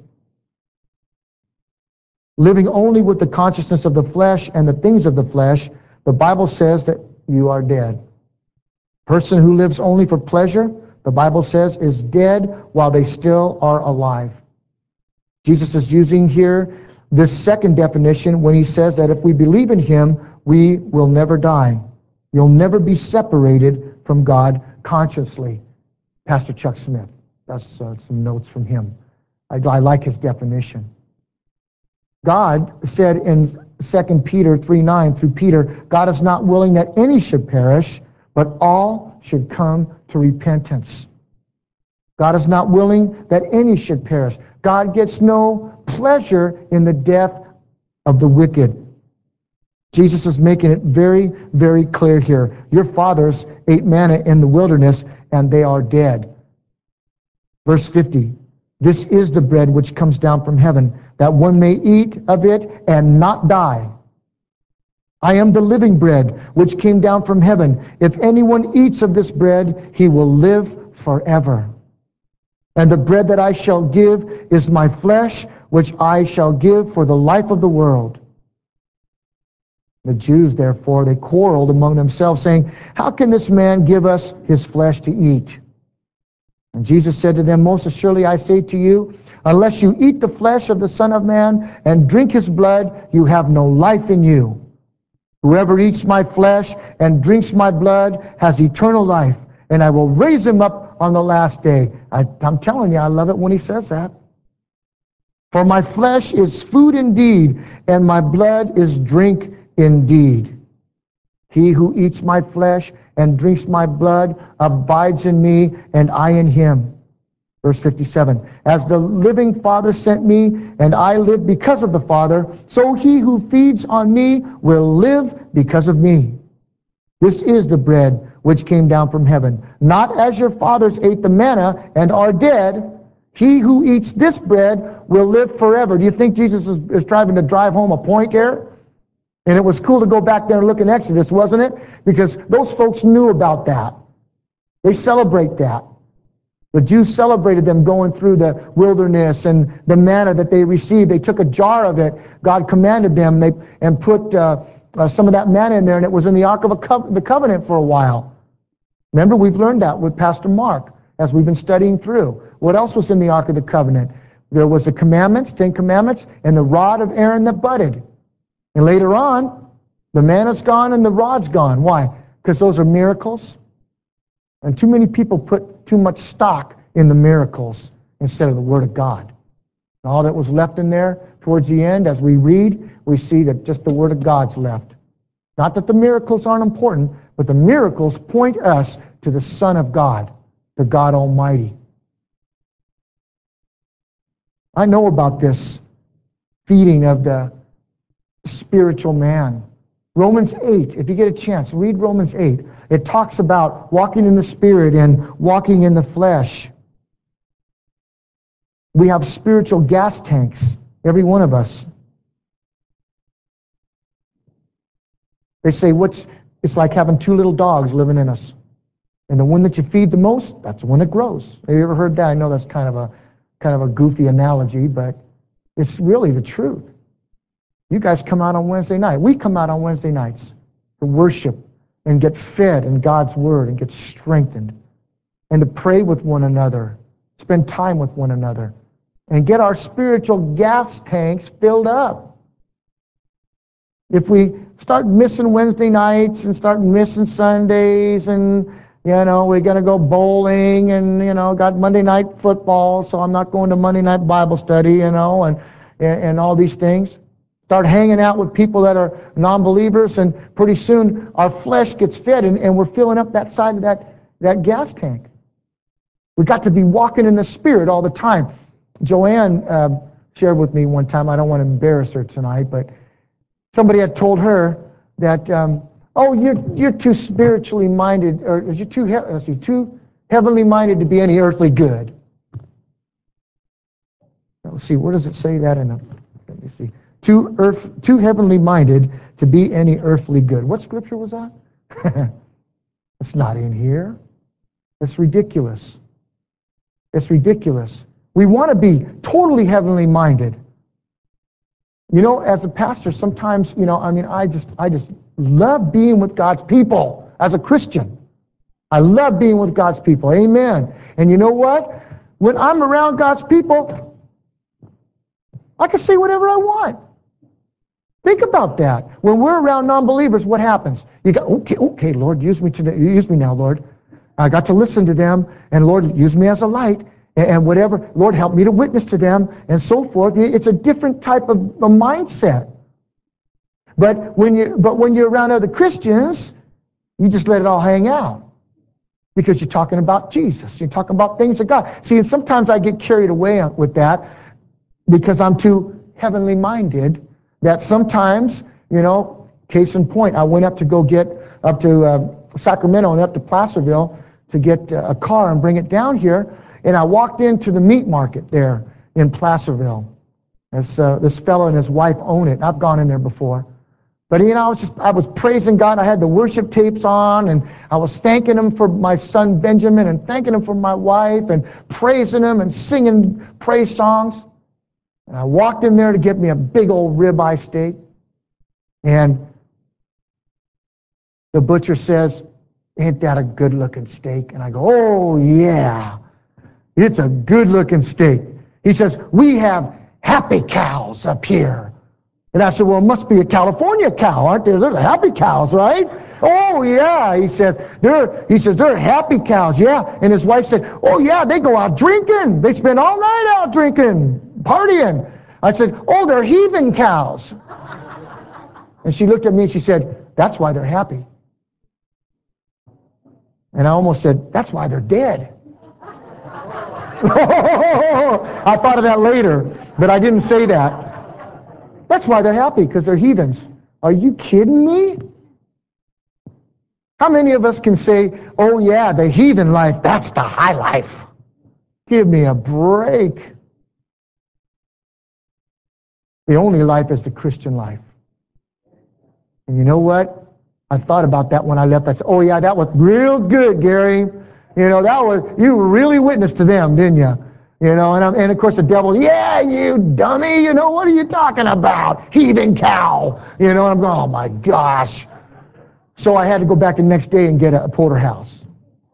Living only with the consciousness of the flesh and the things of the flesh, the Bible says that you are dead. Person who lives only for pleasure, the Bible says, is dead while they still are alive. Jesus is using here this second definition when he says that if we believe in him, we will never die. You'll never be separated from God consciously. Pastor Chuck Smith. That's uh, some notes from him. I, I like his definition. God said in Second Peter three nine through Peter, God is not willing that any should perish, but all should come to repentance. God is not willing that any should perish. God gets no pleasure in the death of the wicked. Jesus is making it very, very clear here. Your fathers ate manna in the wilderness, and they are dead. Verse fifty, this is the bread which comes down from heaven, that one may eat of it and not die. I am the living bread which came down from heaven. If anyone eats of this bread, he will live forever. And the bread that I shall give is my flesh, which I shall give for the life of the world. The Jews, therefore, they quarreled among themselves, saying, how can this man give us his flesh to eat? And Jesus said to them, most assuredly I say to you, unless you eat the flesh of the Son of Man and drink his blood, you have no life in you. Whoever eats my flesh and drinks my blood has eternal life, and I will raise him up on the last day. I, I'm telling you, I love it when he says that. For my flesh is food indeed, and my blood is drink indeed. He who eats my flesh and drinks my blood abides in me, and I in him. Verse fifty-seven, as the living Father sent me, and I live because of the Father, so he who feeds on me will live because of me. This is the bread which came down from heaven, not as your fathers ate the manna and are dead. He who eats this bread will live forever. Do you think Jesus is, is trying to drive home a point here? And it was cool to go back there and look in Exodus, wasn't it? Because those folks knew about that. They celebrate that. The Jews celebrated them going through the wilderness and the manna that they received. They took a jar of it. God commanded them they, and put uh, uh, some of that manna in there, and it was in the Ark of a co- the Covenant for a while. Remember, we've learned that with Pastor Mark as we've been studying through. What else was in the Ark of the Covenant? There was the commandments, Ten Commandments, and the rod of Aaron that budded. And later on, the manna's gone and the rod's gone. Why? Because those are miracles. And too many people put too much stock in the miracles instead of the Word of God. And all that was left in there towards the end, as we read, we see that just the Word of God's left. Not that the miracles aren't important, but the miracles point us to the Son of God, to God Almighty. I know about this feeding of the spiritual man. Romans eight, if you get a chance, read Romans eight. It talks about walking in the Spirit and walking in the flesh. We have spiritual gas tanks, every one of us. They say what's it's like having two little dogs living in us. And the one that you feed the most, that's the one that grows. Have you ever heard that? I know that's kind of a kind of a goofy analogy, but it's really the truth. You guys come out on Wednesday night. We come out on Wednesday nights to worship and get fed in God's Word and get strengthened and to pray with one another, spend time with one another, and get our spiritual gas tanks filled up. If we start missing Wednesday nights and start missing Sundays and, you know, we're going to go bowling and, you know, got Monday night football, so I'm not going to Monday night Bible study, you know, and, and all these things. Start hanging out with people that are non-believers, and pretty soon our flesh gets fed, and, and we're filling up that side of that, that gas tank. We've got to be walking in the Spirit all the time. Joanne uh, shared with me one time, I don't want to embarrass her tonight, but somebody had told her that, um, oh, you're you're too spiritually minded, or you're too, he- let's see, too heavenly minded to be any earthly good. Let's see, where does it say that in the, let me see. Too earth, too heavenly minded to be any earthly good. What scripture was that? It's not in here. It's ridiculous. It's ridiculous. We want to be totally heavenly minded. You know, as a pastor, sometimes, you know, I mean, I just, I just love being with God's people as a Christian. I love being with God's people. Amen. And you know what? When I'm around God's people, I can say whatever I want. Think about that. When we're around non-believers, what happens? You go, okay, okay, Lord, use me today. Use me now, Lord. I got to listen to them, and Lord, use me as a light, and whatever. Lord, help me to witness to them, and so forth. It's a different type of a mindset. But when you, but when you're around other Christians, you just let it all hang out. Because you're talking about Jesus. You're talking about things of God. See, and sometimes I get carried away with that because I'm too heavenly minded, that sometimes, you know, case in point, I went up to go get up to uh, Sacramento and up to Placerville to get uh, a car and bring it down here, and I walked into the meat market there in Placerville. This, uh, this fellow and his wife own it. I've gone in there before. But, you know, I was just, I was praising God. I had the worship tapes on, and I was thanking him for my son Benjamin and thanking him for my wife and praising him and singing praise songs. And I walked in there to get me a big old ribeye steak. And the butcher says, ain't that a good-looking steak? And I go, oh, yeah, it's a good-looking steak. He says, we have happy cows up here. And I said, well, it must be a California cow, aren't there? They're happy cows, right? Oh, yeah, he says. They're, he says, they're happy cows, yeah. And his wife said, oh, yeah, they go out drinking. They spend all night out drinking, partying. I said, oh, they're heathen cows. And she looked at me and she said, that's why they're happy. And I almost said, that's why they're dead. I thought of that later, but I didn't say that. That's why they're happy, because they're heathens. Are you kidding me? How many of us can say, oh yeah, the heathen life, that's the high life? Give me a break. The only life is the Christian life. And you know what? I thought about that when I left. I said, oh yeah, that was real good, Gary. You know, that was, you really witnessed to them, didn't you? You know, and, I'm, and of course the devil, yeah, you dummy, you know, what are you talking about? Heathen cow. You know, and I'm going, oh my gosh. So I had to go back the next day and get a, a porterhouse.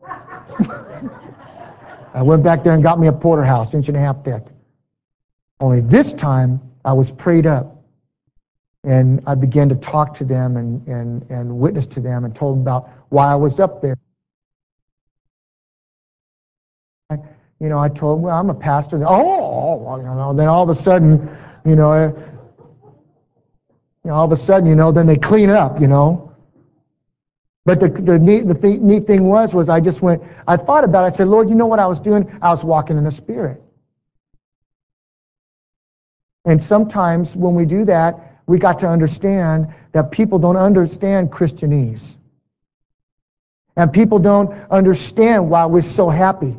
I went back there and got me a porterhouse, inch and a half thick. Only this time I was prayed up. And I began to talk to them and, and, and witness to them and told them about why I was up there. I, you know, I told them, well, I'm a pastor. Oh, well, you know, then all of a sudden, you know, uh, you know, all of a sudden, you know, then they clean up, you know. But the, the, neat, the th- neat thing was, was I just went, I thought about it. I said, Lord, you know what I was doing? I was walking in the Spirit. And sometimes when we do that, we got to understand that people don't understand Christianese. And people don't understand why we're so happy.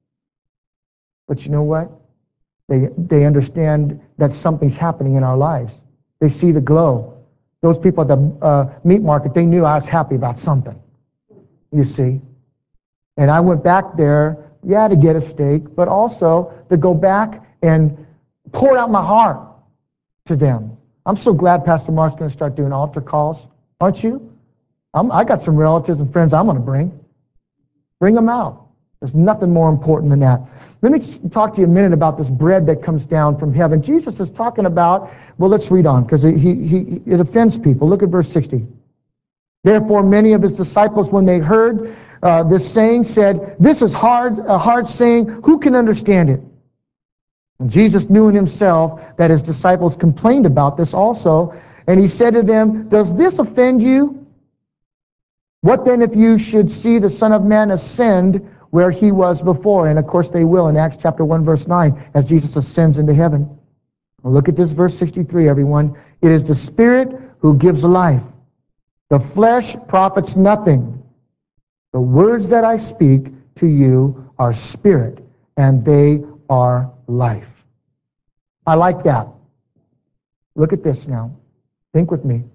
But you know what? They, they understand that something's happening in our lives. They see the glow. Those people at the uh, meat market, they knew I was happy about something. You see? And I went back there, yeah, to get a steak, but also to go back and pour out my heart to them. I'm so glad Pastor Mark's going to start doing altar calls. Aren't you? I'm, I got some relatives and friends I'm going to bring. Bring them out. There's nothing more important than that. Let me talk to you a minute about this bread that comes down from heaven. Jesus is talking about, well, let's read on, because he, he, it offends people. Look at verse sixty. Therefore, many of his disciples, when they heard uh, this saying, said, this is hard, a hard saying. Who can understand it? And Jesus knew in himself that his disciples complained about this also. And he said to them, does this offend you? What then if you should see the Son of Man ascend where he was before? And of course they will in Acts chapter one, verse nine, as Jesus ascends into heaven. Well, look at this verse sixty-three, everyone. It is the Spirit who gives life. The flesh profits nothing. The words that I speak to you are spirit, and they are life. I like that. Look at this now. Think with me.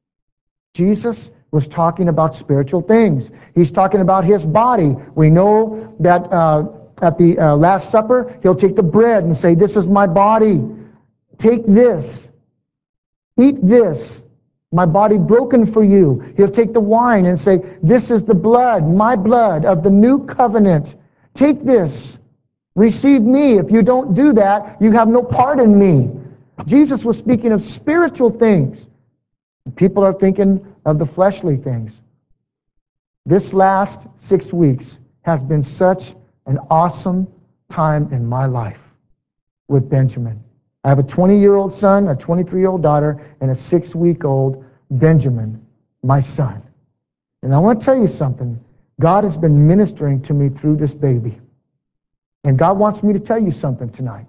Jesus was talking about spiritual things. He's talking about his body. We know that uh, at the uh, Last Supper, he'll take the bread and say, this is my body. Take this. Eat this. My body broken for you. He'll take the wine and say, this is the blood, my blood of the new covenant. Take this. Receive me. If you don't do that, you have no part in me. Jesus was speaking of spiritual things. People are thinking of the fleshly things. This last six weeks has been such an awesome time in my life with Benjamin. I have a twenty-year-old son, a twenty-three-year-old daughter, and a six-week-old Benjamin, my son. And I want to tell you something. God has been ministering to me through this baby. And God wants me to tell you something tonight.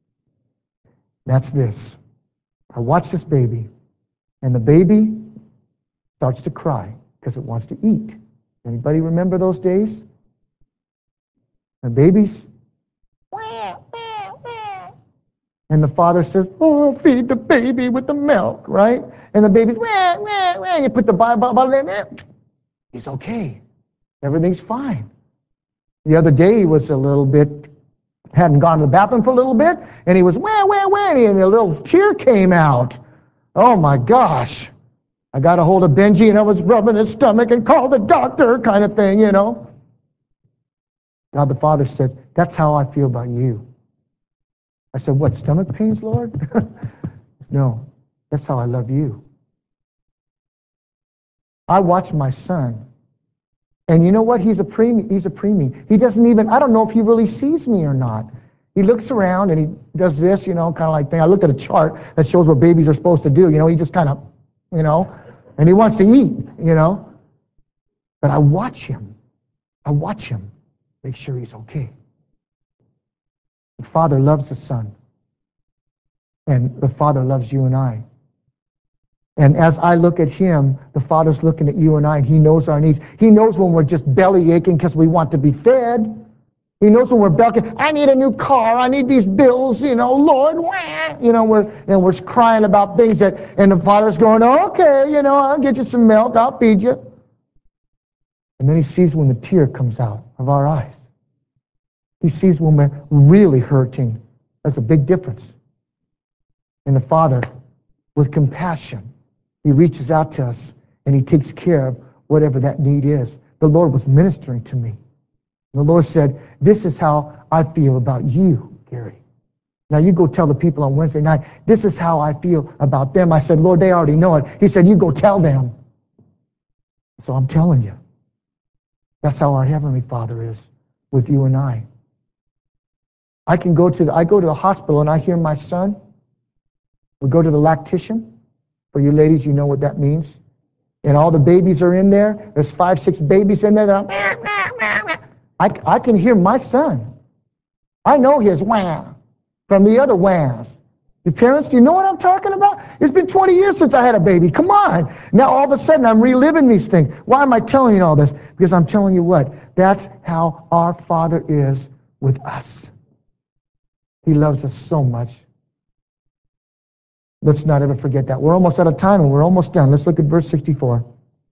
That's this. I watch this baby, and the baby starts to cry because it wants to eat. Anybody remember those days? The babies, and the father says, oh, feed the baby with the milk, right? And the baby's, wah, wah, wah. You put the bottle in there, he's okay. Everything's fine. The other day he was a little bit, hadn't gone to the bathroom for a little bit, and he was, wah, wah, wah, and a little tear came out. Oh my gosh. I got a hold of Benji and I was rubbing his stomach and called the doctor kind of thing, you know. God the Father said, that's how I feel about you. I said, what, stomach pains, Lord? No, that's how I love you. I watch my son. And you know what? He's a preemie. He's a preemie. He doesn't even, I don't know if he really sees me or not. He looks around and he does this, you know, kind of like thing. I looked at a chart that shows what babies are supposed to do. You know, he just kind of, you know, and he wants to eat, you know. But I watch him. I watch him. Make sure he's okay. The Father loves the Son. And the Father loves you and I. And as I look at him, the Father's looking at you and I, and he knows our needs. He knows when we're just belly aching because we want to be fed. He knows when we're belly aching, I need a new car, I need these bills, you know, Lord, wah! You know, we're, and we're crying about things that, and the Father's going, okay, you know, I'll get you some milk, I'll feed you. And then he sees when the tear comes out of our eyes. He sees when we're really hurting. There's a big difference. And the Father, with compassion, he reaches out to us and he takes care of whatever that need is. The Lord was ministering to me. The Lord said, this is how I feel about you, Gary. Now you go tell the people on Wednesday night, this is how I feel about them. I said, Lord, they already know it. He said, you go tell them. So I'm telling you. That's how our Heavenly Father is with you and I. I can go to the, I go to the hospital and I hear my son. We go to the lactation. For you ladies, you know what that means. And all the babies are in there. There's five, six babies in there. That are, I, I can hear my son. I know his wah from the other wahs. Your parents, do you know what I'm talking about? It's been twenty years since I had a baby. Come on. Now all of a sudden I'm reliving these things. Why am I telling you all this? Because I'm telling you what? That's how our Father is with us. He loves us so much. Let's not ever forget that. We're almost out of time and we're almost done. Let's look at verse sixty-four.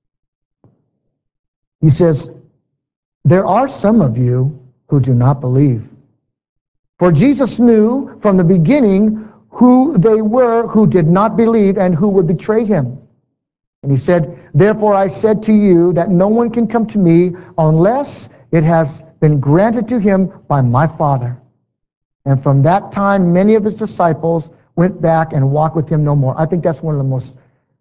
He says, there are some of you who do not believe. For Jesus knew from the beginning who they were who did not believe and who would betray him. And he said, therefore I said to you that no one can come to me unless it has been granted to him by my Father. And from that time, many of his disciples went back and walked with him no more. I think that's one of the most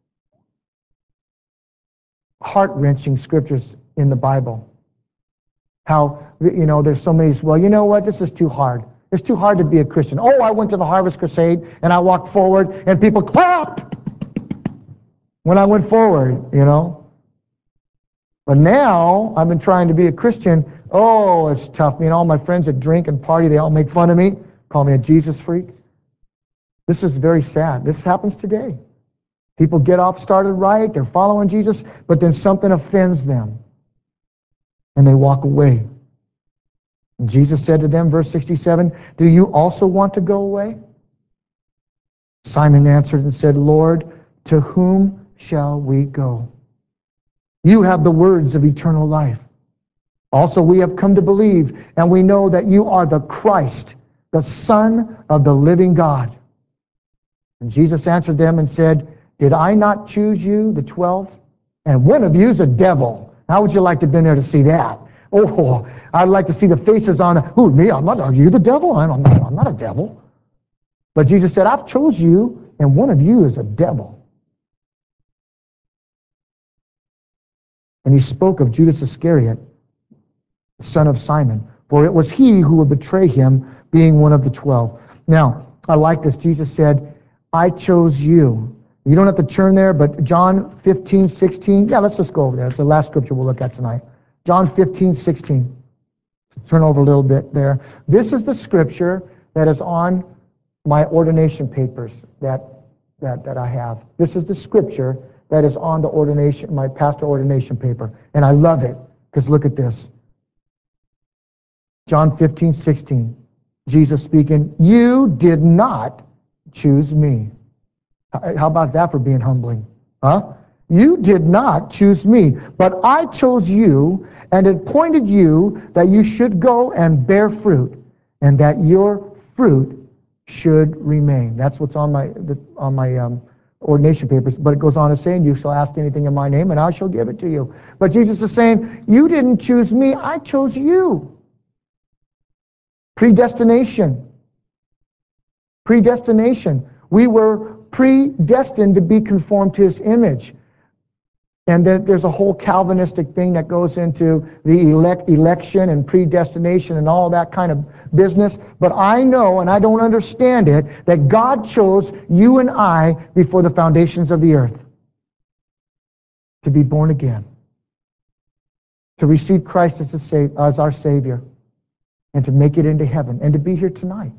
heart-wrenching scriptures in the Bible. How, you know, there's so many, well, you know what, this is too hard. It's too hard to be a Christian. Oh, I went to the Harvest Crusade and I walked forward and people clapped when I went forward, you know. But now I've been trying to be a Christian. Oh, it's tough. Me and all my friends that drink and party, they all make fun of me, call me a Jesus freak. This is very sad. This happens today. People get off started right, they're following Jesus, but then something offends them and they walk away. And Jesus said to them, verse sixty-seven, do you also want to go away? Simon answered and said, Lord, to whom shall we go? You have the words of eternal life. Also we have come to believe, and we know that you are the Christ, the Son of the living God. And Jesus answered them and said, did I not choose you, the twelve? And one of you is a devil. How would you like to have been there to see that? Oh, I'd like to see the faces on, who, me? I'm not, are you the devil? I'm not, I'm not a devil. But Jesus said, I've chose you, and one of you is a devil. And he spoke of Judas Iscariot, the son of Simon, for it was he who would betray him, being one of the twelve. Now, I like this. Jesus said, I chose you. You don't have to turn there, but John fifteen, sixteen. Yeah, let's just go over there. It's the last scripture we'll look at tonight. John fifteen, sixteen. Turn over a little bit there. This is the scripture that is on my ordination papers that, that, that I have. This is the scripture that is on the ordination, my pastor ordination paper. And I love it, because look at this. John fifteen, sixteen. Jesus speaking, you did not choose me. How about that for being humbling? Huh? You did not choose me, but I chose you and appointed you that you should go and bear fruit, and that your fruit should remain. That's what's on my on my um, ordination papers. But it goes on to say, you shall ask anything in my name, and I shall give it to you. But Jesus is saying, you didn't choose me, I chose you. Predestination. Predestination. We were predestined to be conformed to his image. And then there's a whole Calvinistic thing that goes into the elect, election and predestination and all that kind of business. But I know, and I don't understand it, that God chose you and I before the foundations of the earth to be born again, to receive Christ as, a, as our Savior. and to make it into heaven and to be here tonight.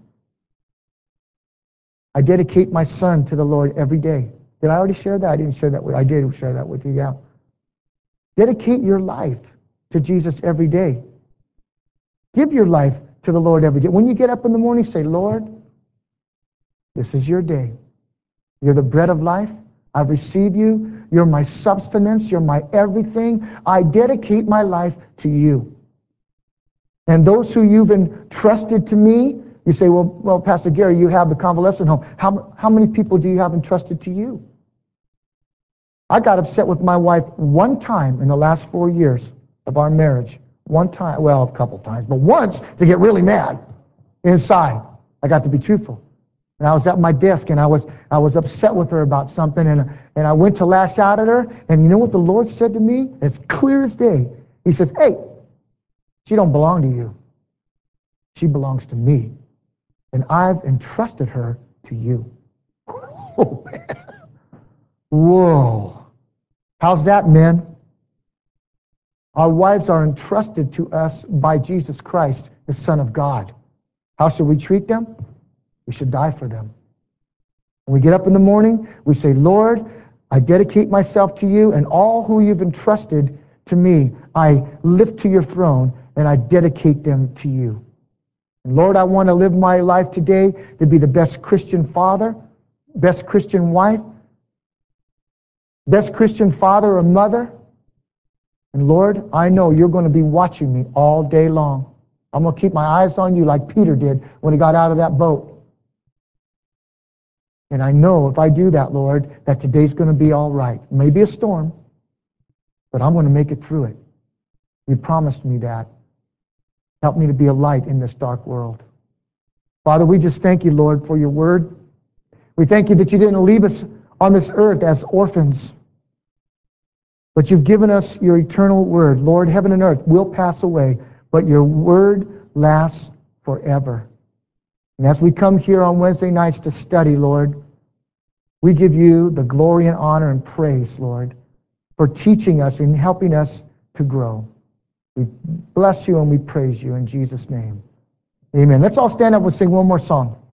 I dedicate my son to the Lord every day. Did I already share that? I didn't share that with I did share that with you, yeah. Dedicate your life to Jesus every day. Give your life to the Lord every day. When you get up in the morning, say, Lord, this is your day. You're the bread of life. I've received you. You're my substance. You're my everything. I dedicate my life to you. And those who you've entrusted to me, you say, well, well, Pastor Gary, you have the convalescent home. How, how many people do you have entrusted to you? I got upset with my wife one time in the last four years of our marriage. One time, well, a couple times, but once to get really mad inside. I got to be truthful. And I was at my desk, and I was I was upset with her about something, and, and I went to lash out at her, and you know what the Lord said to me? It's clear as day. He says, hey, she don't belong to you. She belongs to me. And I've entrusted her to you. Oh, man. Whoa. How's that, men? Our wives are entrusted to us by Jesus Christ, the Son of God. How should we treat them? We should die for them. When we get up in the morning, we say, Lord, I dedicate myself to you, and all who you've entrusted to me, I lift to your throne, and I dedicate them to you. And Lord, I want to live my life today to be the best Christian father, best Christian wife, best Christian father or mother. And Lord, I know you're going to be watching me all day long. I'm going to keep my eyes on you like Peter did when he got out of that boat. And I know if I do that, Lord, that today's going to be all right. Maybe a storm, but I'm going to make it through it. You promised me that. Help me to be a light in this dark world. Father, we just thank you, Lord, for your word. We thank you that you didn't leave us on this earth as orphans, but you've given us your eternal word. Lord, heaven and earth will pass away, but your word lasts forever. And as we come here on Wednesday nights to study, Lord, we give you the glory and honor and praise, Lord, for teaching us and helping us to grow. We bless you and we praise you in Jesus' name. Amen. Let's all stand up and sing one more song.